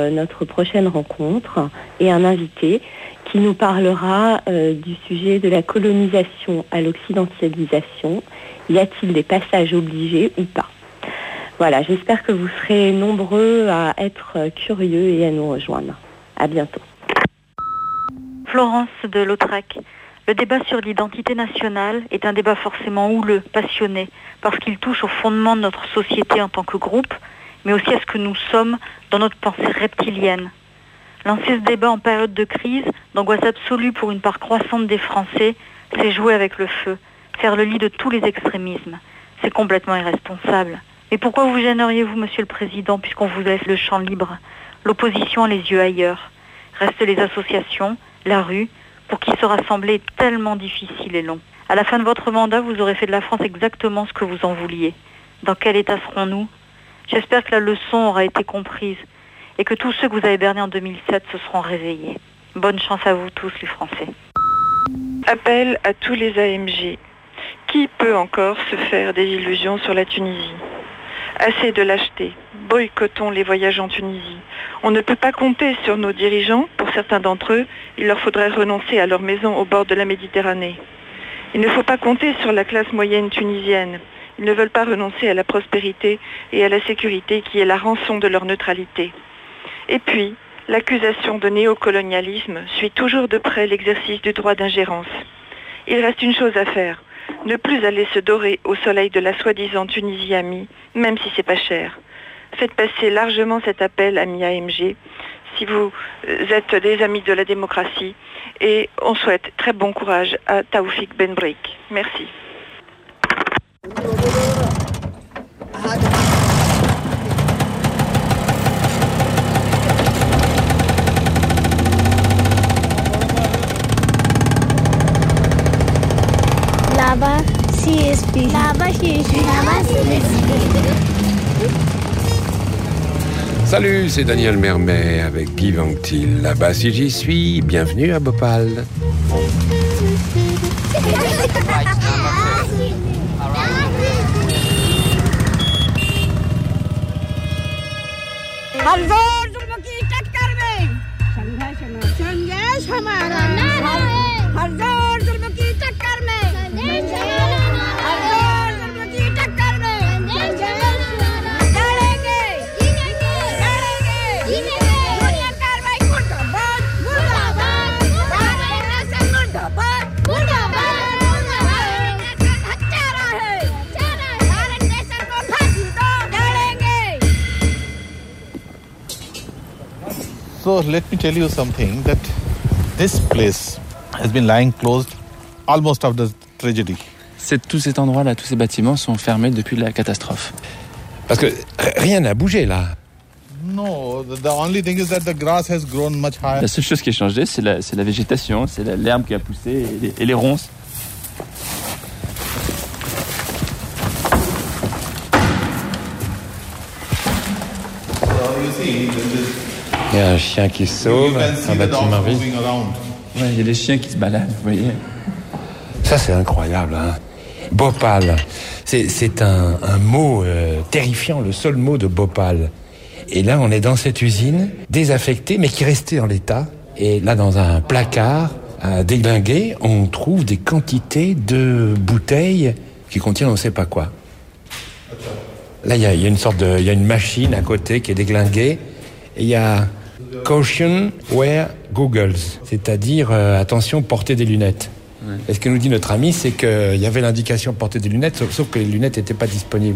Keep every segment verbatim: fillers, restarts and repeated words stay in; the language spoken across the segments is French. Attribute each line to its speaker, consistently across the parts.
Speaker 1: euh, notre prochaine rencontre et un invité qui nous parlera euh, du sujet de la colonisation à l'occidentalisation. Y a-t-il des passages obligés ou pas ? Voilà, j'espère que vous serez nombreux à être curieux et à nous rejoindre. À bientôt.
Speaker 2: Florence de Lautrec. Le débat sur l'identité nationale est un débat forcément houleux, passionné, parce qu'il touche au fondement de notre société en tant que groupe, mais aussi à ce que nous sommes dans notre pensée reptilienne. Lancer ce débat en période de crise, d'angoisse absolue pour une part croissante des Français, c'est jouer avec le feu, faire le lit de tous les extrémismes. C'est complètement irresponsable. Mais pourquoi vous gêneriez-vous, Monsieur le Président, puisqu'on vous laisse le champ libre ? L'opposition a les yeux ailleurs. Restent les associations, la rue, pour qui se rassembler est tellement difficile et long. À la fin de votre mandat, vous aurez fait de la France exactement ce que vous en vouliez. Dans quel état serons-nous ? J'espère que la leçon aura été comprise et que tous ceux que vous avez bernés en deux mille sept se seront réveillés. Bonne chance à vous tous, les Français.
Speaker 3: Appel à tous les A M G. Qui peut encore se faire des illusions sur la Tunisie ? Assez de lâcheté. Boycottons les voyages en Tunisie. On ne peut pas compter sur nos dirigeants. Pour certains d'entre eux, il leur faudrait renoncer à leur maison au bord de la Méditerranée. Il ne faut pas compter sur la classe moyenne tunisienne. Ils ne veulent pas renoncer à la prospérité et à la sécurité qui est la rançon de leur neutralité. Et puis, l'accusation de néocolonialisme suit toujours de près l'exercice du droit d'ingérence. Il reste une chose à faire, ne plus aller se dorer au soleil de la soi-disant Tunisie amie, même si c'est pas cher. Faites passer largement cet appel, amis A M G, si vous êtes des amis de la démocratie, et on souhaite très bon courage à Taoufik Ben Brik. Merci.
Speaker 4: Là-bas, C S P. Là-bas, C S P. Là-bas, C S P.
Speaker 5: Salut, c'est Daniel Mermet avec Guy Vanctil. Là-bas, si j'y suis, bienvenue à Bhopal.
Speaker 6: So let me tell you something, that this place has been lying closed almost after the tragedy.
Speaker 7: C'est, tout cet endroit-là, tous ces bâtiments sont fermés depuis la catastrophe.
Speaker 5: Parce que rien n'a bougé là.
Speaker 6: No, the, the only thing is that the grass has grown much higher.
Speaker 7: La seule chose qui a changé, c'est la, c'est la végétation, c'est la, l'herbe qui a poussé et les, et les ronces.
Speaker 6: So you see, this
Speaker 5: Il y a un chien qui sauve, un bâtiment vide.
Speaker 7: Ouais, il y a des chiens qui se baladent, vous voyez.
Speaker 5: Ça, c'est incroyable, hein. Bhopal, c'est, c'est un, un mot euh, terrifiant, le seul mot de Bhopal. Et là, on est dans cette usine, désaffectée, mais qui restait en l'état. Et là, dans un placard à déglinguer, on trouve des quantités de bouteilles qui contiennent on ne sait pas quoi. Là, il y a, y a une sorte de, il y a une machine à côté qui est déglinguée. Et il y a Caution, wear goggles, c'est-à-dire euh, attention, portez des lunettes. Ouais. Et ce que nous dit notre ami, c'est qu'il y avait l'indication porter des lunettes, sauf, sauf que les lunettes n'étaient pas disponibles.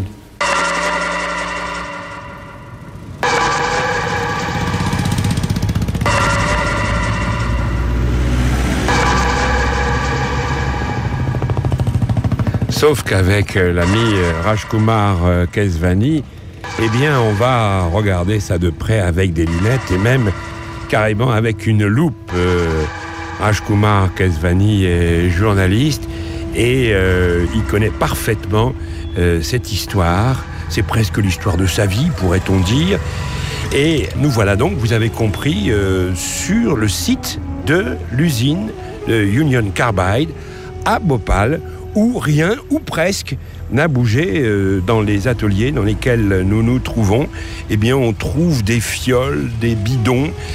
Speaker 5: Sauf qu'avec l'ami Rajkumar Kesvani, eh bien, on va regarder ça de près avec des lunettes et même carrément avec une loupe. Euh, Rajkumar Kesvani est journaliste et euh, il connaît parfaitement euh, cette histoire. C'est presque l'histoire de sa vie, pourrait-on dire. Et nous voilà donc, vous avez compris, euh, sur le site de l'usine de Union Carbide à Bhopal, où rien, ou presque,
Speaker 8: n'a bougé. Euh, dans les ateliers dans lesquels nous nous trouvons, eh bien, on trouve des fioles, des bidons